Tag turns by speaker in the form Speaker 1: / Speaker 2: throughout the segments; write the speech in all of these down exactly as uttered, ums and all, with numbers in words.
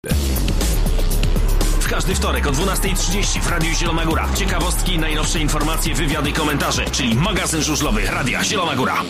Speaker 1: W każdy wtorek o dwunasta trzydzieści w Radiu Zielona Góra. Ciekawostki, najnowsze informacje, wywiady i komentarze, czyli magazyn żużlowy Radia Zielona Góra.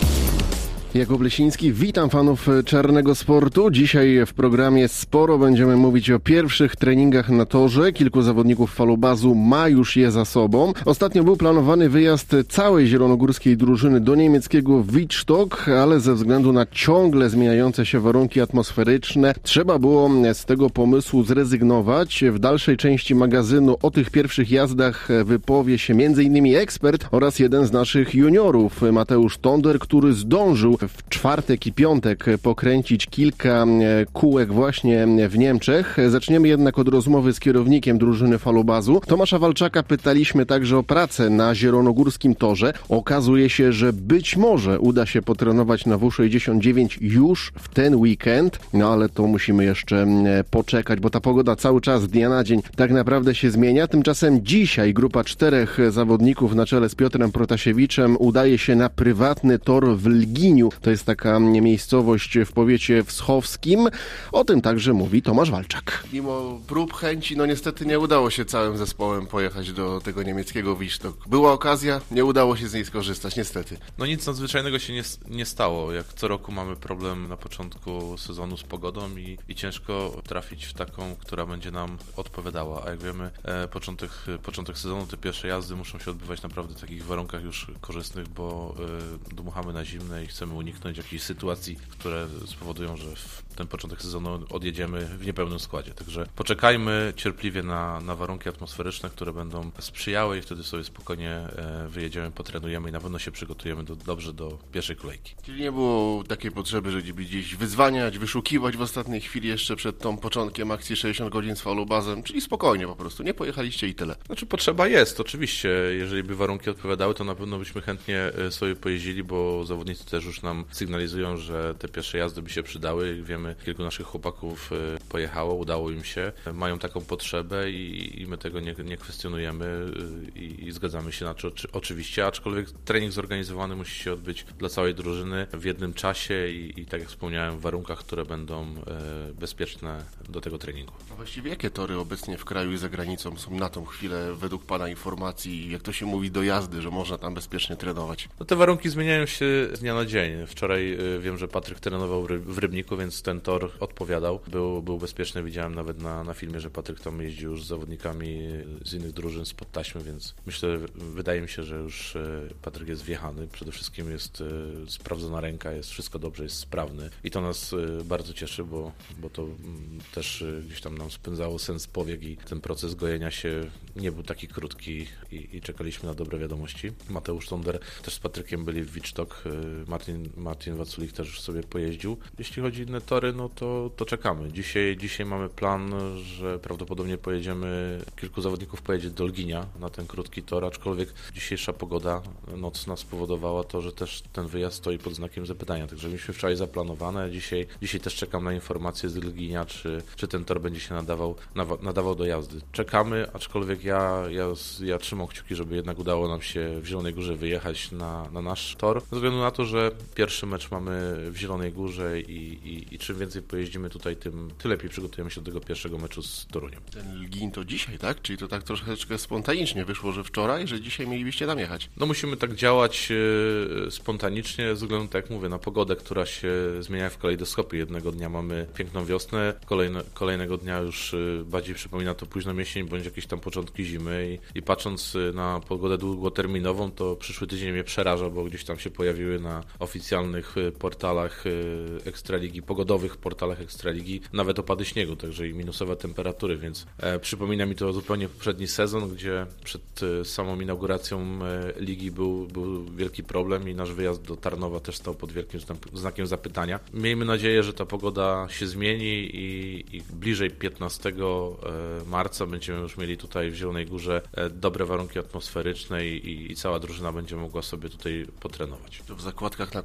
Speaker 2: Jakub Lesiński, witam fanów czarnego sportu. Dzisiaj w programie sporo będziemy mówić o pierwszych treningach na torze. Kilku zawodników falubazu ma już je za sobą. Ostatnio był planowany wyjazd całej zielonogórskiej drużyny do niemieckiego Wittstock, ale ze względu na ciągle zmieniające się warunki atmosferyczne trzeba było z tego pomysłu zrezygnować. W dalszej części magazynu o tych pierwszych jazdach wypowie się między innymi ekspert oraz jeden z naszych juniorów, Mateusz Tonder, który zdążył w czwartek i piątek pokręcić kilka kółek właśnie w Niemczech. Zaczniemy jednak od rozmowy z kierownikiem drużyny falubazu. Tomasza Walczaka pytaliśmy także o pracę na zielonogórskim torze. Okazuje się, że być może uda się potrenować na W sześćdziesiąt dziewięć już w ten weekend, no ale to musimy jeszcze poczekać, bo ta pogoda cały czas z dnia na dzień tak naprawdę się zmienia. Tymczasem dzisiaj grupa czterech zawodników na czele z Piotrem Protasiewiczem udaje się na prywatny tor w Lginiu. To jest taka miejscowość w powiecie wschowskim. O tym także mówi Tomasz Walczak.
Speaker 3: Mimo prób, chęci, no niestety nie udało się całym zespołem pojechać do tego niemieckiego Wittstock. Była okazja, nie udało się z niej skorzystać, niestety.
Speaker 4: No nic nadzwyczajnego się nie, nie stało. Jak co roku mamy problem na początku sezonu z pogodą i, i ciężko trafić w taką, która będzie nam odpowiadała. A jak wiemy, e, początek, początek sezonu, te pierwsze jazdy muszą się odbywać naprawdę w takich warunkach już korzystnych, bo e, dmuchamy na zimne i chcemy uniknąć jakichś sytuacji, które spowodują, że w ten początek sezonu odjedziemy w niepełnym składzie. Także poczekajmy cierpliwie na, na warunki atmosferyczne, które będą sprzyjały i wtedy sobie spokojnie wyjedziemy, potrenujemy i na pewno się przygotujemy do, dobrze do pierwszej kolejki.
Speaker 3: Czyli nie było takiej potrzeby, żeby gdzieś wyzwaniać, wyszukiwać w ostatniej chwili jeszcze przed tą początkiem akcji sześćdziesiąt godzin z falubazem, czyli spokojnie po prostu, nie pojechaliście i tyle.
Speaker 4: Znaczy potrzeba jest, oczywiście. Jeżeli by warunki odpowiadały, to na pewno byśmy chętnie sobie pojeździli, bo zawodnicy też już nam sygnalizują, że te pierwsze jazdy by się przydały. Wiemy, kilku naszych chłopaków pojechało, udało im się, mają taką potrzebę i, i my tego nie, nie kwestionujemy i, i zgadzamy się na to oczywiście, aczkolwiek trening zorganizowany musi się odbyć dla całej drużyny w jednym czasie i, i tak jak wspomniałem, w warunkach, które będą e, bezpieczne do tego treningu.
Speaker 3: A właściwie jakie tory obecnie w kraju i za granicą są na tą chwilę według Pana informacji, jak to się mówi, do jazdy, że można tam bezpiecznie trenować?
Speaker 4: No te warunki zmieniają się z dnia na dzień. Wczoraj wiem, że Patryk trenował w Rybniku, więc ten tor odpowiadał. Był, był bezpieczny, widziałem nawet na, na filmie, że Patryk tam jeździł już z zawodnikami z innych drużyn spod taśmy, więc myślę, wydaje mi się, że już Patryk jest wjechany. Przede wszystkim jest sprawdzona ręka, jest wszystko dobrze, jest sprawny i to nas bardzo cieszy, bo, bo to też gdzieś tam nam spędzało sens powiek i ten proces gojenia się nie był taki krótki i, i czekaliśmy na dobre wiadomości. Mateusz Tonder też z Patrykiem byli w Wittstock, Martin, Martin Waculik też już sobie pojeździł. Jeśli chodzi o inne tory, no to, to czekamy. Dzisiaj, dzisiaj mamy plan, że prawdopodobnie pojedziemy, kilku zawodników pojedzie do Lginia na ten krótki tor, aczkolwiek dzisiejsza pogoda nocna spowodowała to, że też ten wyjazd stoi pod znakiem zapytania. Także mieliśmy wczoraj zaplanowane, dzisiaj, dzisiaj też czekam na informacje z Lginia, czy, czy ten tor będzie się nadawał, nadawał do jazdy. Czekamy, aczkolwiek ja, ja, ja trzymam kciuki, żeby jednak udało nam się w Zielonej Górze wyjechać na, na nasz tor, ze względu na to, że pierwszy mecz mamy w Zielonej Górze i, i, i czym więcej pojeździmy tutaj, tym, tym lepiej przygotujemy się do tego pierwszego meczu z Toruniem.
Speaker 3: Ten Lgin to dzisiaj, tak? Czyli to tak troszeczkę spontanicznie wyszło, że wczoraj, że dzisiaj mielibyście tam jechać.
Speaker 4: No musimy tak działać e, spontanicznie, ze względu, tak jak mówię, na pogodę, która się zmienia w kalejdoskopie. Jednego dnia mamy piękną wiosnę, kolejne, kolejnego dnia już e, bardziej przypomina to późną jesień, bądź jakieś tam początki zimy i, i patrząc na pogodę długoterminową, to przyszły tydzień mnie przeraża, bo gdzieś tam się pojawiły na oficjalnych portalach Ekstraligi, pogodowych portalach Ekstraligi, nawet opady śniegu, także i minusowe temperatury, więc e, przypomina mi to zupełnie poprzedni sezon, gdzie przed e, samą inauguracją e, ligi był, był wielki problem i nasz wyjazd do Tarnowa też stał pod wielkim znakiem zapytania. Miejmy nadzieję, że ta pogoda się zmieni i, i bliżej piętnastego marca będziemy już mieli tutaj w Zielonej Górze e, dobre warunki atmosferyczne i, i cała drużyna będzie mogła sobie tutaj potrenować.
Speaker 3: To w zakładkach na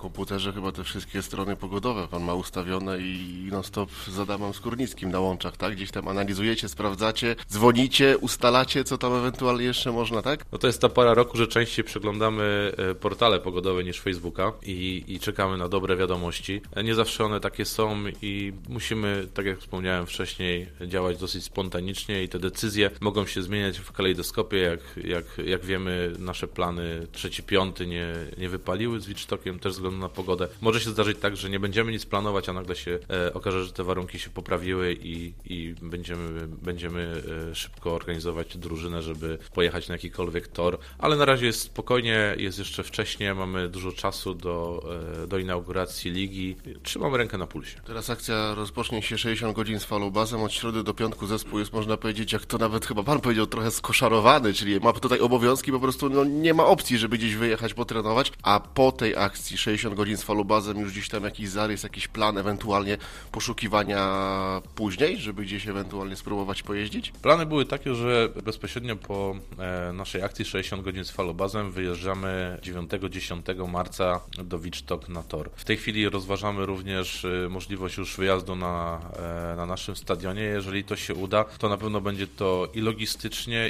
Speaker 3: komputerze chyba te wszystkie strony pogodowe pan ma ustawione i non-stop z Adamem Skórnickim na łączach, tak? Gdzieś tam analizujecie, sprawdzacie, dzwonicie, ustalacie, co tam ewentualnie jeszcze można, tak?
Speaker 4: No to jest ta pora roku, że częściej przeglądamy portale pogodowe niż Facebooka i, i czekamy na dobre wiadomości. Nie zawsze one takie są i musimy, tak jak wspomniałem wcześniej, działać dosyć spontanicznie i te decyzje mogą się zmieniać w kalejdoskopie. Jak, jak, jak wiemy, nasze plany trzeci, piąty nie, nie wypaliły z Wicztokiem też ze względu na pogodę. Może się zdarzyć tak, że nie będziemy nic planować, a nagle się e, okaże, że te warunki się poprawiły i, i będziemy, będziemy e, szybko organizować drużynę, żeby pojechać na jakikolwiek tor. Ale na razie jest spokojnie, jest jeszcze wcześnie, mamy dużo czasu do, e, do inauguracji ligi. Trzymamy rękę na pulsie.
Speaker 3: Teraz akcja rozpocznie się sześćdziesiąt godzin z falubazem. Od środy do piątku zespół jest, można powiedzieć, jak to nawet chyba pan powiedział, trochę skoszarowany, czyli ma tutaj obowiązki, po prostu no, nie ma opcji, żeby gdzieś wyjechać, potrenować, a po tej akcji sześćdziesiąt godzin z falubazem już gdzieś tam jakiś zarys, jakiś plan ewentualnie poszukiwania później, żeby gdzieś ewentualnie spróbować pojeździć?
Speaker 4: Plany były takie, że bezpośrednio po e, naszej akcji sześćdziesiąt godzin z falubazem wyjeżdżamy dziewiątego dziesiątego marca do Wicztok na tor. W tej chwili rozważamy również e, możliwość już wyjazdu na, e, na naszym stadionie. Jeżeli to się uda, to na pewno będzie to i logistycznie,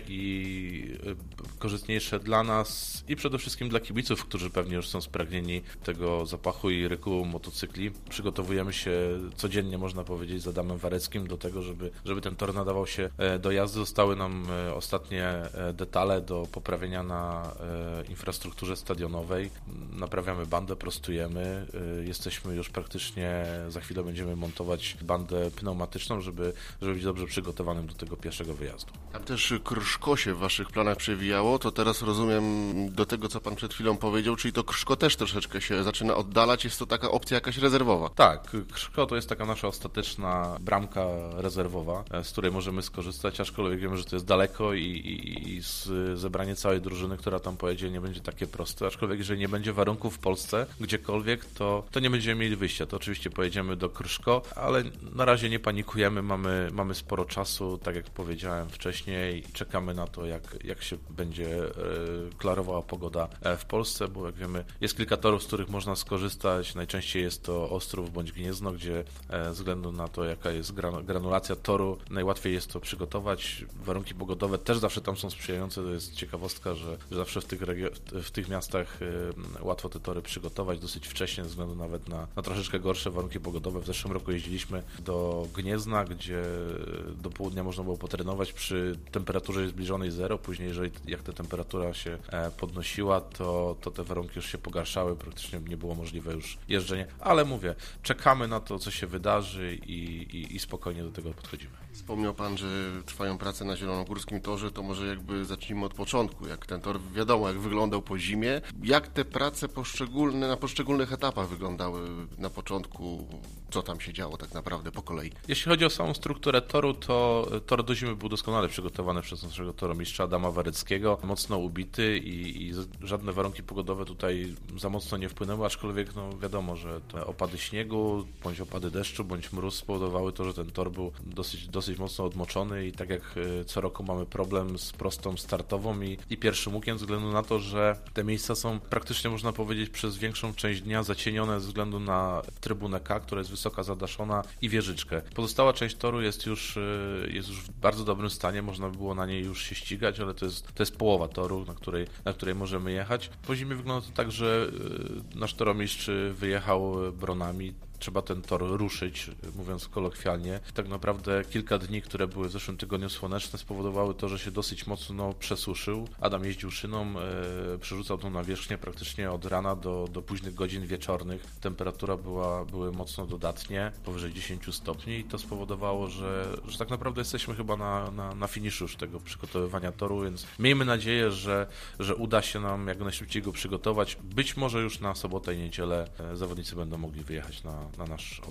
Speaker 4: i e, korzystniejsze dla nas, i przede wszystkim dla kibiców, którzy pewnie już są spragnieni tego zapachu i ryku motocykli. Przygotowujemy się codziennie, można powiedzieć, z Adamem Wareckim do tego, żeby, żeby ten tor nadawał się do jazdy. Zostały nam ostatnie detale do poprawienia na infrastrukturze stadionowej. Naprawiamy bandę, prostujemy. Jesteśmy już praktycznie, za chwilę będziemy montować bandę pneumatyczną, żeby, żeby być dobrze przygotowanym do tego pierwszego wyjazdu.
Speaker 3: Tam też Krszko się w waszych planach przewijało, to teraz rozumiem do tego, co pan przed chwilą powiedział, czyli to Krszko też troszeczkę się zaczyna oddalać, jest to taka opcja jakaś rezerwowa.
Speaker 4: Tak, Krszko to jest taka nasza ostateczna bramka rezerwowa, z której możemy skorzystać, aczkolwiek wiemy, że to jest daleko i, i, i z, zebranie całej drużyny, która tam pojedzie, nie będzie takie proste, aczkolwiek jeżeli nie będzie warunków w Polsce, gdziekolwiek, to, to nie będziemy mieli wyjścia, to oczywiście pojedziemy do Krszko, ale na razie nie panikujemy, mamy, mamy sporo czasu, tak jak powiedziałem wcześniej, czekamy na to, jak, jak się będzie e, klarowała pogoda w Polsce, bo jak wiemy, jest kilka torów, z których można skorzystać, najczęściej jest to Ostrów bądź Gniezno, gdzie e, ze względu na to, jaka jest granulacja toru, najłatwiej jest to przygotować. Warunki pogodowe też zawsze tam są sprzyjające, to jest ciekawostka, że, że zawsze w tych, regio- w tych miastach e, łatwo te tory przygotować dosyć wcześnie, ze względu nawet na, na troszeczkę gorsze warunki pogodowe. W zeszłym roku jeździliśmy do Gniezna, gdzie do południa można było potrenować przy temperaturze zbliżonej zero, później jeżeli jak ta temperatura się e, podnosiła, to, to te warunki już się pogarszały, praktycznie nie było możliwe już jeżdżenie, ale mówię, czekamy na to, co się wydarzy i, i, i spokojnie do tego podchodzimy.
Speaker 3: Wspomniał pan, że trwają prace na zielonogórskim torze, to może jakby zacznijmy od początku, jak ten tor, wiadomo, jak wyglądał po zimie, jak te prace poszczególne, na poszczególnych etapach wyglądały na początku, co tam się działo tak naprawdę po kolei?
Speaker 4: Jeśli chodzi o samą strukturę toru, to tor do zimy był doskonale przygotowany przez naszego toromistrza Adama Wareckiego, mocno ubity i, i żadne warunki pogodowe tutaj za mocno nie wpłynęły, aczkolwiek no wiadomo, że te opady śniegu, bądź opady deszczu, bądź mróz spowodowały to, że ten tor był dosyć, dosyć mocno odmoczony i tak jak co roku mamy problem z prostą startową i, i pierwszym łukiem, ze względu na to, że te miejsca są praktycznie, można powiedzieć, przez większą część dnia zacienione ze względu na trybunę K, która jest wysoka zadaszona, i wieżyczkę. Pozostała część toru jest już, jest już w bardzo dobrym stanie, można by było na niej już się ścigać, ale to jest, to jest połowa toru, na której, na której możemy jechać. Po zimie wygląda to tak, że nasz toromistrz wyjechał bronami. Trzeba ten tor ruszyć, mówiąc kolokwialnie. Tak naprawdę kilka dni, które były w zeszłym tygodniu słoneczne, spowodowały to, że się dosyć mocno przesuszył. Adam jeździł szyną, e, przerzucał tą nawierzchnię praktycznie od rana do, do późnych godzin wieczornych. Temperatura była były mocno dodatnie, powyżej dziesięć stopni i to spowodowało, że, że tak naprawdę jesteśmy chyba na, na, na finiszu już tego przygotowywania toru, więc miejmy nadzieję, że, że uda się nam jak najszybciej go przygotować. Być może już na sobotę i niedzielę e, zawodnicy będą mogli wyjechać na na nasz obiekt.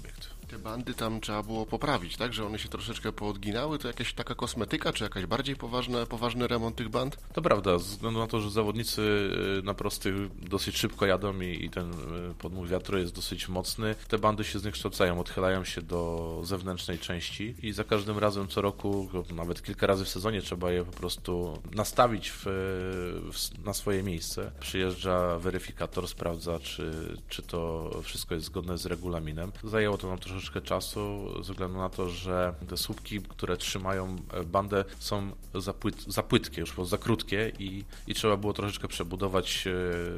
Speaker 3: Te bandy tam trzeba było poprawić, tak? Że one się troszeczkę poodginały? To jakaś taka kosmetyka, czy jakaś bardziej poważna, poważny remont tych band?
Speaker 4: To prawda, ze względu na to, że zawodnicy na prostych dosyć szybko jadą i, i ten podmuch wiatru jest dosyć mocny, te bandy się zniekształcają, odchylają się do zewnętrznej części i za każdym razem co roku, nawet kilka razy w sezonie trzeba je po prostu nastawić w, w, na swoje miejsce. Przyjeżdża weryfikator, sprawdza, czy, czy to wszystko jest zgodne z regulaminem. Zajęło to nam troszeczkę czasu, ze względu na to, że te słupki, które trzymają bandę, są za, płyt, za płytkie, już za krótkie i, i trzeba było troszeczkę przebudować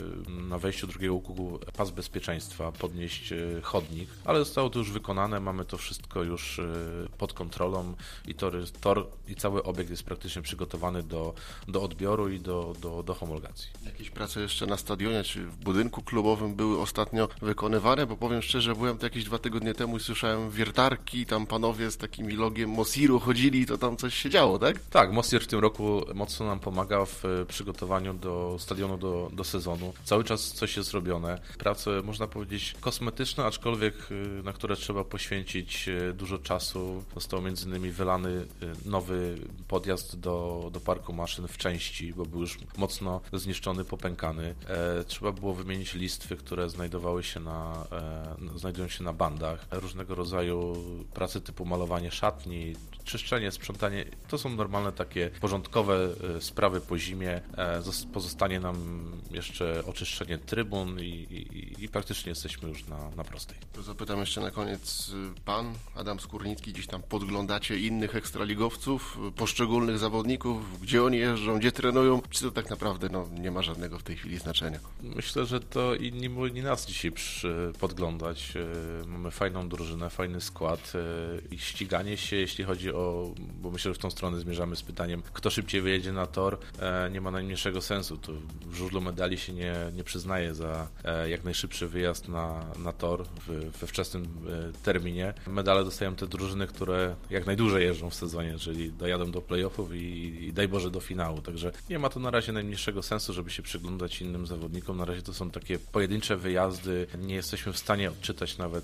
Speaker 4: na wejściu drugiego łuku pas bezpieczeństwa, podnieść chodnik, ale zostało to już wykonane, mamy to wszystko już pod kontrolą i tory, tor i cały obiekt jest praktycznie przygotowany do, do odbioru i do, do, do homologacji.
Speaker 3: Jakieś prace jeszcze na stadionie czy w budynku klubowym były ostatnio wykonywane, bo powiem szczerze, byłem to jakieś dwa tygodnie temu i słyszałem wiertarki, tam panowie z takim logiem Mosiru chodzili, to tam coś się działo, tak?
Speaker 4: Tak, Mosir w tym roku mocno nam pomaga w przygotowaniu do stadionu, do, do sezonu. Cały czas coś jest robione. Prace, można powiedzieć, kosmetyczne, aczkolwiek na które trzeba poświęcić dużo czasu. Został między innymi wylany nowy podjazd do, do parku maszyn w części, bo był już mocno zniszczony, popękany. E, trzeba było wymienić listwy, które znajdowały się na, e, znajdują się na bandach. Różnego rodzaju prace typu malowanie szatni, czyszczenie, sprzątanie. To są normalne takie porządkowe sprawy po zimie. E, pozostanie nam jeszcze oczyszczenie trybun i, i, i praktycznie jesteśmy już na, na prostej.
Speaker 3: To zapytam jeszcze na koniec. Pan Adam Skórnicki, gdzieś tam podglądacie innych ekstraligowców, poszczególnych zawodników, gdzie oni jeżdżą, gdzie trenują? Czy to tak naprawdę no, nie ma żadnego w tej chwili znaczenia?
Speaker 4: Myślę, że to inni mogli nas dzisiaj przy, podglądać. Mamy fajną drużynę, fajny skład i ściganie się, jeśli chodzi o, bo myślę, że w tą stronę zmierzamy z pytaniem, kto szybciej wyjedzie na tor, nie ma najmniejszego sensu. To w żużlu medali się nie, nie przyznaje za jak najszybszy wyjazd na, na tor w, we wczesnym terminie. Medale dostają te drużyny, które jak najdłużej jeżdżą w sezonie, czyli dojadą do playoffów i, i daj Boże do finału. Także nie ma to na razie najmniejszego sensu, żeby się przyglądać innym zawodnikom. Na razie to są takie pojedyncze wyjazdy. Nie jesteśmy w stanie odczytać nawet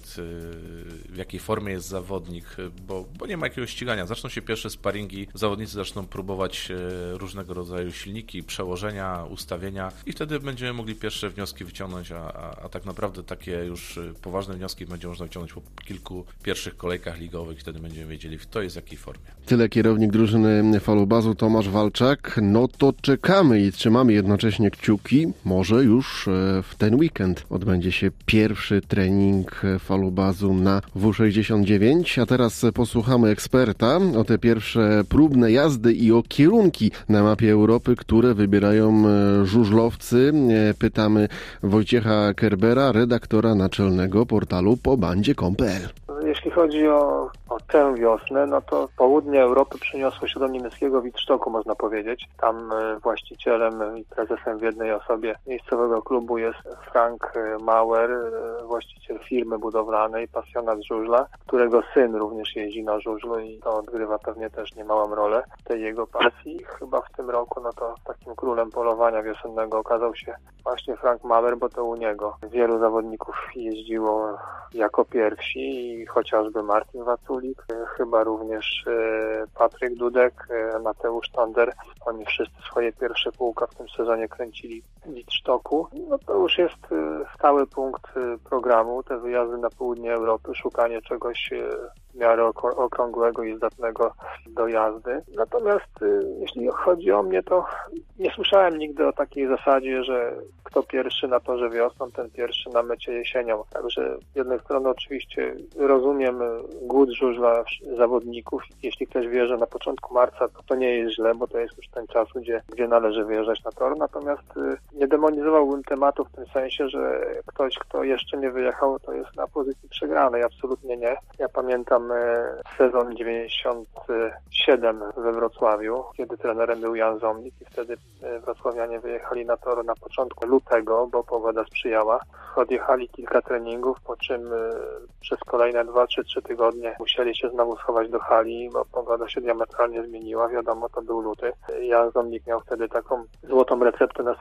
Speaker 4: w jakiej formie jest zawodnik, bo, bo nie ma jakiegoś ścigania. Zaczną się pierwsze sparingi, zawodnicy zaczną próbować różnego rodzaju silniki, przełożenia, ustawienia i wtedy będziemy mogli pierwsze wnioski wyciągnąć, a, a, a tak naprawdę takie już poważne wnioski będzie można wyciągnąć po kilku pierwszych kolejkach ligowych. Wtedy będziemy wiedzieli, kto jest w jakiej formie.
Speaker 2: Tyle kierownik drużyny Falubazu Tomasz Walczak. No to czekamy i trzymamy jednocześnie kciuki. Może już w ten weekend odbędzie się pierwszy trening Falubazu na W sześćdziesiąt dziewięć. A teraz posłuchamy eksperta o te pierwsze próbne jazdy i o kierunki na mapie Europy, które wybierają żużlowcy. Pytamy Wojciecha Kerbera, redaktora naczelnego portalu pobandzie kropka com kropka pe el.
Speaker 5: Jeśli chodzi o, o tę wiosnę, no to południe Europy przyniosło się do niemieckiego Wittstocku, można powiedzieć. Tam właścicielem i prezesem w jednej osobie miejscowego klubu jest Frank Mauer, właściciel firmy budowlanej, pasjonat żużla, którego syn również jeździ na żużlu i to odgrywa pewnie też niemałą rolę w tej jego pasji. Chyba w tym roku, no to takim królem polowania wiosennego okazał się właśnie Frank Mauer, bo to u niego wielu zawodników jeździło jako pierwsi i chociażby Martin Waculik, chyba również Patryk Dudek, Mateusz Tonder. Oni wszyscy swoje pierwsze kółka w tym sezonie kręcili w Wittstocku. No to już jest stały punkt programu, te wyjazdy na południe Europy, szukanie czegoś w miarę okrągłego i zdatnego do jazdy. Natomiast jeśli chodzi o mnie, to nie słyszałem nigdy o takiej zasadzie, że kto pierwszy na torze wiosną, ten pierwszy na mecie jesienią. Także z jednej strony oczywiście rozumiem głód żużla zawodników. Jeśli ktoś wie, że na początku marca, to to nie jest źle, bo to jest już ten czas, gdzie, gdzie należy wyjeżdżać na tor. Natomiast nie demonizowałbym tematu w tym sensie, że ktoś, kto jeszcze nie wyjechał, to jest na pozycji przegranej. Absolutnie nie. Ja pamiętam sezon dziewięćdziesiąty siódmy we Wrocławiu, kiedy trenerem był Jan Zomnik i wtedy wrocławianie wyjechali na tor na początku lutego, bo pogoda sprzyjała. Odjechali kilka treningów, po czym przez kolejne dwa czy trzy tygodnie musieli się znowu schować do hali, bo pogoda się diametralnie zmieniła. Wiadomo, to był luty. Jan Zomnik miał wtedy taką złotą receptę na sukces, to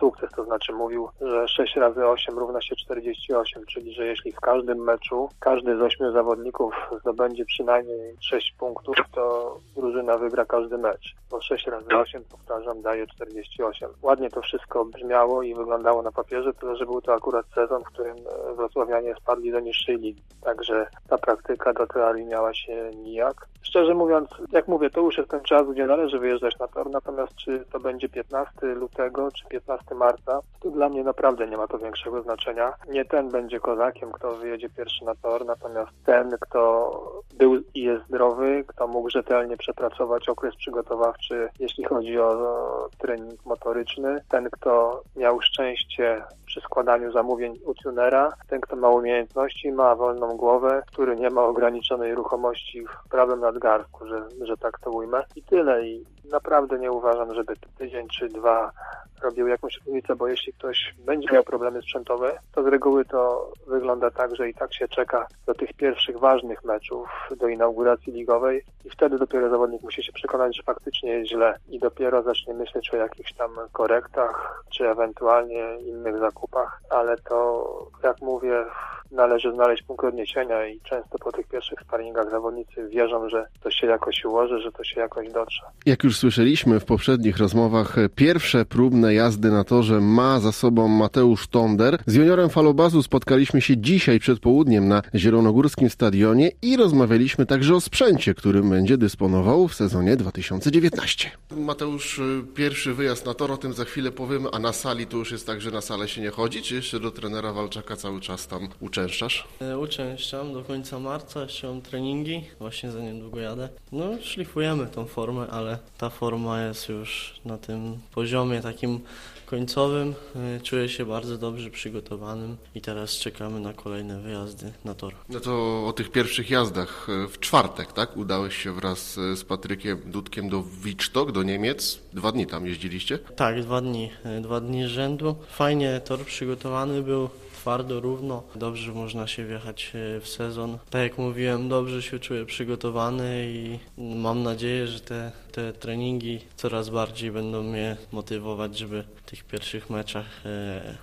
Speaker 5: to znaczy mówił, że sześć razy osiem równa się czterdzieści osiem, czyli że jeśli w każdym meczu każdy z ośmiu zawodników zdobędzie przynajmniej sześć punktów, to drużyna wygra każdy mecz, bo sześć razy osiem, powtarzam, daje czterdzieści osiem. Ładnie to wszystko brzmiało i wyglądało na papierze, tyle że był to akurat sezon, w którym wrocławianie spadli do niższej ligi, także ta praktyka do teorii miała się nijak. Szczerze mówiąc, jak mówię, to już jest ten czas, gdzie należy wyjeżdżać na tor, natomiast czy to będzie piętnastego lutego, czy piętnastego marca, to dla mnie naprawdę nie ma to większego znaczenia. Nie ten będzie kozakiem, kto wyjedzie pierwszy na tor, natomiast ten, kto był i jest zdrowy, kto mógł rzetelnie przepracować okres przygotowawczy, jeśli chodzi o, o trening motoryczny, ten, kto miał szczęście przy składaniu zamówień u tunera, ten, kto ma umiejętności, ma wolną głowę, który nie ma ograniczonej ruchomości w prawym nadgarstku, że, że tak to ujmę. I tyle. I naprawdę nie uważam, żeby tydzień czy dwa robił jakąś różnicę, bo jeśli ktoś będzie miał problemy sprzętowe, to z reguły to wygląda tak, że i tak się czeka do tych pierwszych ważnych meczów, do inauguracji ligowej i wtedy dopiero zawodnik musi się przekonać, że faktycznie jest źle i dopiero zacznie myśleć o jakichś tam korektach, czy ewentualnie innych zakupach, ale to, jak mówię, należy znaleźć punkt odniesienia i często po tych pierwszych sparingach zawodnicy wierzą, że to się jakoś ułoży, że to się jakoś dotrze.
Speaker 2: Jak już słyszeliśmy w poprzednich rozmowach, pierwsze próbne jazdy na torze ma za sobą Mateusz Tonder. Z juniorem Falobazu spotkaliśmy się dzisiaj przed południem na Zielonogórskim Stadionie i rozmawialiśmy także o sprzęcie, którym będzie dysponował w sezonie dwa tysiące dziewiętnastym.
Speaker 3: Mateusz, pierwszy wyjazd na tor, o tym za chwilę powiemy, a na sali to już jest tak, że na salę się nie chodzi, czy jeszcze do trenera Walczaka cały czas tam uczęszczasz?
Speaker 6: Uczęszczam do końca marca, jeszcze mam treningi, właśnie za niedługo jadę. No, szlifujemy tą formę, ale ta forma jest już na tym poziomie takim końcowym. Czuję się bardzo dobrze przygotowanym i teraz czekamy na kolejne wyjazdy na tor.
Speaker 3: No to o tych pierwszych jazdach w czwartek, tak? Udałeś się wraz z Patrykiem Dudkiem do Wittstock, do Niemiec. Dwa dni tam jeździliście?
Speaker 6: Tak, dwa dni. Dwa dni z rzędu. Fajnie tor przygotowany był. Twardo, równo, dobrze można się wjechać w sezon. Tak jak mówiłem, dobrze się czuję przygotowany i mam nadzieję, że te, te treningi coraz bardziej będą mnie motywować, żeby w tych pierwszych meczach e,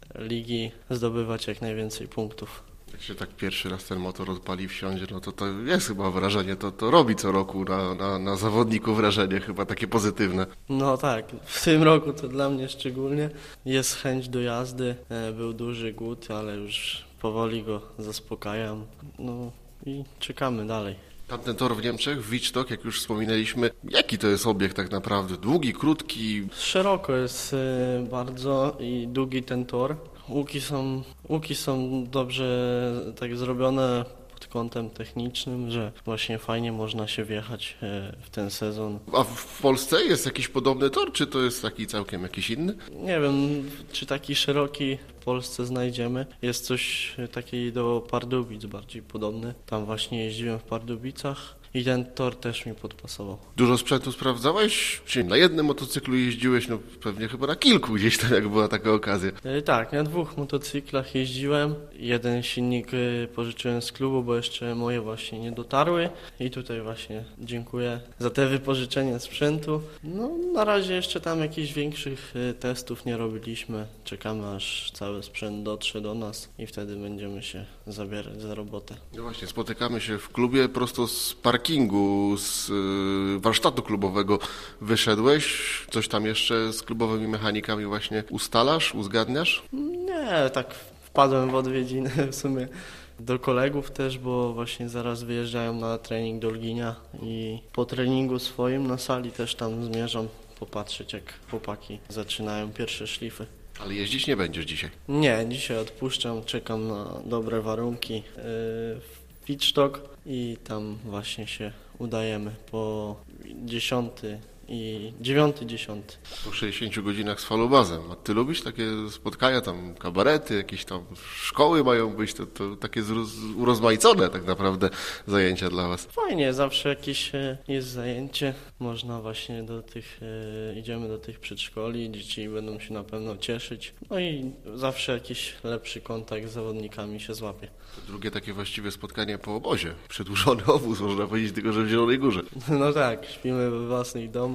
Speaker 6: ligi zdobywać jak najwięcej punktów.
Speaker 3: Jak się tak pierwszy raz ten motor odpali, wsiądzie, no to to jest chyba wrażenie, to, to robi co roku na, na, na zawodniku wrażenie, chyba takie pozytywne.
Speaker 6: No tak, w tym roku to dla mnie szczególnie. Jest chęć do jazdy, był duży głód, ale już powoli go zaspokajam, no i czekamy dalej.
Speaker 3: Tamten tor w Niemczech, w Wittstock, jak już wspominaliśmy, jaki to jest obiekt tak naprawdę? Długi, krótki?
Speaker 6: Szeroko jest bardzo i długi ten tor. Łuki są, łuki są dobrze tak zrobione pod kątem technicznym, że właśnie fajnie można się wjechać w ten sezon.
Speaker 3: A w Polsce jest jakiś podobny tor, czy to jest taki całkiem jakiś inny?
Speaker 6: Nie wiem, czy taki szeroki w Polsce znajdziemy. Jest coś takiego do Pardubic bardziej podobny. Tam właśnie jeździłem w Pardubicach. I ten tor też mi podpasował.
Speaker 3: Dużo sprzętu sprawdzałeś? Czy na jednym motocyklu jeździłeś? No pewnie chyba na kilku gdzieś tam, jak była taka okazja.
Speaker 6: Yy, tak, na dwóch motocyklach jeździłem. Jeden silnik yy, pożyczyłem z klubu, bo jeszcze moje właśnie nie dotarły. I tutaj właśnie dziękuję za te wypożyczenie sprzętu. No na razie jeszcze tam jakichś większych yy, testów nie robiliśmy. Czekamy, aż cały sprzęt dotrze do nas i wtedy będziemy się zabierać za robotę.
Speaker 3: No właśnie, spotykamy się w klubie prosto z parkingu, z y, warsztatu klubowego wyszedłeś. Coś tam jeszcze z klubowymi mechanikami właśnie ustalasz, uzgadniasz?
Speaker 6: Nie, tak wpadłem w odwiedziny w sumie do kolegów też, bo właśnie zaraz wyjeżdżają na trening do Lginia i po treningu swoim na sali też tam zmierzam popatrzeć, jak chłopaki zaczynają pierwsze szlify.
Speaker 3: Ale jeździć nie będziesz dzisiaj?
Speaker 6: Nie, dzisiaj odpuszczam, czekam na dobre warunki w Wittstock i tam właśnie się udajemy po dziesiąty i dziewiąty, dziesiąty.
Speaker 3: Po sześćdziesięciu godzinach z Falubazem. A ty lubisz takie spotkania, tam kabarety, jakieś tam szkoły mają być, to, to takie zroz, urozmaicone tak naprawdę zajęcia dla was?
Speaker 6: Fajnie, zawsze jakieś jest zajęcie. Można właśnie do tych, idziemy do tych przedszkoli, dzieci będą się na pewno cieszyć. No i zawsze jakiś lepszy kontakt z zawodnikami się złapie.
Speaker 3: To drugie takie właściwie spotkanie po obozie. Przedłużony obóz, można powiedzieć, tylko że w Zielonej Górze.
Speaker 6: No tak, śpimy we własnych domach.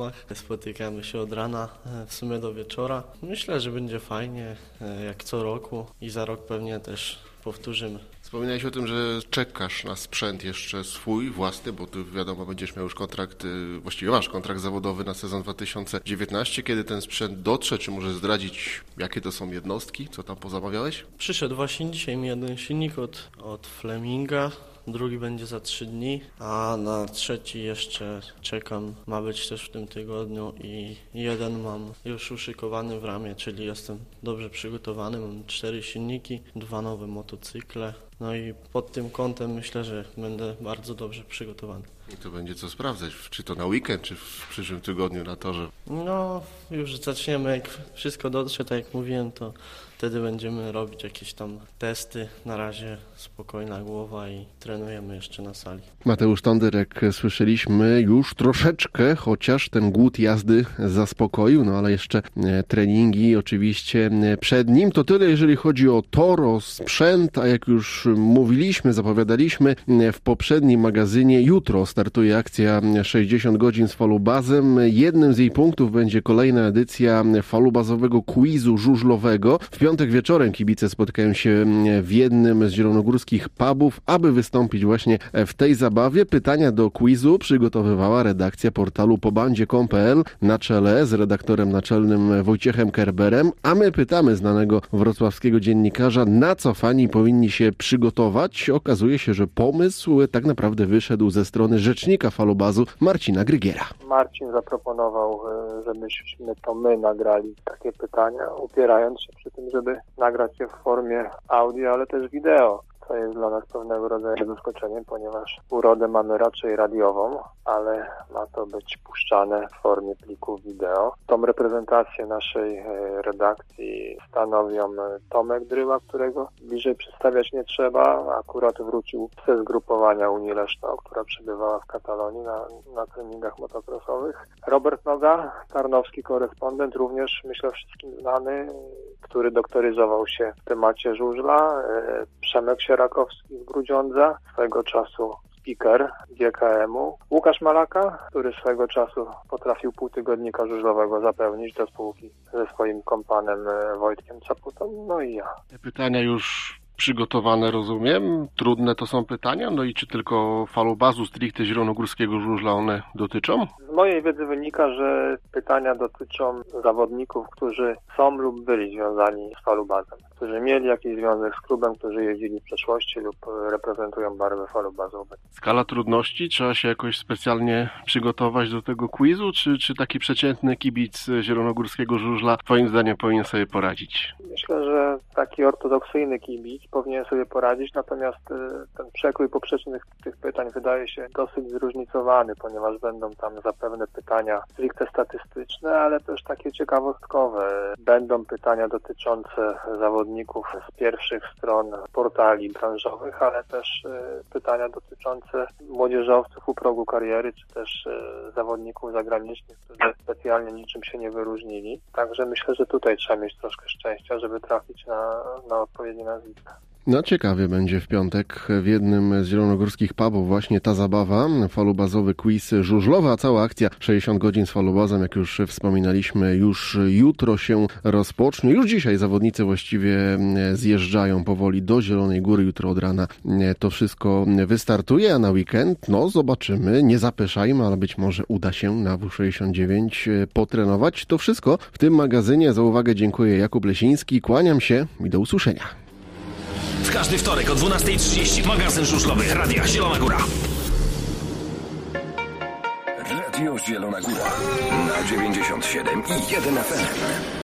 Speaker 6: domach. Spotykamy się od rana w sumie do wieczora. Myślę, że będzie fajnie, jak co roku i za rok pewnie też powtórzymy.
Speaker 3: Wspominałeś o tym, że czekasz na sprzęt jeszcze swój, własny, bo ty wiadomo, będziesz miał już kontrakt, właściwie masz kontrakt zawodowy na sezon dwa tysiące dziewiętnasty. Kiedy ten sprzęt dotrze, czy możesz zdradzić, jakie to są jednostki, co tam pozamawiałeś?
Speaker 6: Przyszedł właśnie dzisiaj mi jeden silnik od, od Fleminga. Drugi będzie za trzy dni, a na trzeci jeszcze czekam. Ma być też w tym tygodniu i jeden mam już uszykowany w ramie, czyli jestem dobrze przygotowany. Mam cztery silniki, dwa nowe motocykle. No i pod tym kątem myślę, że będę bardzo dobrze przygotowany.
Speaker 3: I to będzie co sprawdzać, czy to na weekend, czy w przyszłym tygodniu na torze?
Speaker 6: No, już zaczniemy, jak wszystko dotrze, tak jak mówiłem, to wtedy będziemy robić jakieś tam testy. Na razie spokojna głowa i trenujemy jeszcze na sali.
Speaker 2: Mateusz Tonder, jak słyszeliśmy, już troszeczkę, chociaż ten głód jazdy zaspokoił, no ale jeszcze treningi oczywiście przed nim. To tyle, jeżeli chodzi o tor, o sprzęt, a jak już mówiliśmy, zapowiadaliśmy w poprzednim magazynie, jutro startuje akcja sześćdziesiąt godzin z falubazem. Jednym z jej punktów będzie kolejna edycja falubazowego quizu żużlowego. W piątek wieczorem kibice spotkają się w jednym z zielonogórskich pubów, aby wystąpić właśnie w tej zabawie. Pytania do quizu przygotowywała redakcja portalu pobandzie kropka com kropka pe el na czele z redaktorem naczelnym Wojciechem Kerberem, a my pytamy znanego wrocławskiego dziennikarza, na co fani powinni się przygotować. Okazuje się, że pomysł tak naprawdę wyszedł ze strony rzecznika falubazu Marcina Grygiera.
Speaker 5: Marcin zaproponował, żebyśmy to my nagrali takie pytania, upierając się przy tym, żeby nagrać je w formie audio, ale też wideo. To jest dla nas pewnego rodzaju zaskoczeniem, ponieważ urodę mamy raczej radiową, ale ma to być puszczane w formie pliku wideo. Tą reprezentację naszej redakcji stanowią Tomek Dryła, którego bliżej przedstawiać nie trzeba. Akurat wrócił ze zgrupowania Unii Leszno, która przebywała w Katalonii na, na treningach motocrossowych. Robert Noga, tarnowski korespondent, również myślę wszystkim znany, który doktoryzował się w temacie żużla. Przemek Sierakowski z Grudziądza, swego czasu speaker G K M-u. Łukasz Malaka, który swego czasu potrafił półtygodnika żużlowego zapełnić do spółki ze swoim kompanem Wojtkiem Czaputą, no i ja.
Speaker 2: Te pytania już przygotowane, rozumiem. Trudne to są pytania, no i czy tylko falubazu stricte zielonogórskiego żużla one dotyczą?
Speaker 5: Z mojej wiedzy wynika, że pytania dotyczą zawodników, którzy są lub byli związani z falubazem, którzy mieli jakiś związek z klubem, którzy jeździli w przeszłości lub reprezentują barwy falubazowe.
Speaker 2: Skala trudności? Trzeba się jakoś specjalnie przygotować do tego quizu, czy, czy taki przeciętny kibic zielonogórskiego żużla twoim zdaniem powinien sobie poradzić?
Speaker 5: Myślę, że taki ortodoksyjny kibic powinien sobie poradzić, natomiast ten przekrój poprzecznych tych pytań wydaje się dosyć zróżnicowany, ponieważ będą tam zapewne pytania stricte statystyczne, ale też takie ciekawostkowe. Będą pytania dotyczące zawodników z pierwszych stron portali branżowych, ale też pytania dotyczące młodzieżowców u progu kariery, czy też zawodników zagranicznych, którzy specjalnie niczym się nie wyróżnili. Także myślę, że tutaj trzeba mieć troszkę szczęścia, żeby trafić na, na odpowiednie nazwiska.
Speaker 2: No ciekawie będzie w piątek w jednym z zielonogórskich pubów właśnie ta zabawa, falubazowy quiz żużlowy, a cała akcja sześćdziesiąt godzin z falubazem, jak już wspominaliśmy, już jutro się rozpocznie. Już dzisiaj zawodnicy właściwie zjeżdżają powoli do Zielonej Góry. Jutro od rana to wszystko wystartuje, a na weekend, no zobaczymy, nie zapeszajmy, ale być może uda się na W sześćdziesiąt dziewięć potrenować. To wszystko w tym magazynie. Za uwagę dziękuję. Jakub Lesiński, kłaniam się i do usłyszenia.
Speaker 1: W każdy wtorek o dwunasta trzydzieści magazyn żużlowy Radia Zielona Góra.
Speaker 7: Radio Zielona Góra na dziewięćdziesiąt siedem i jeden F M.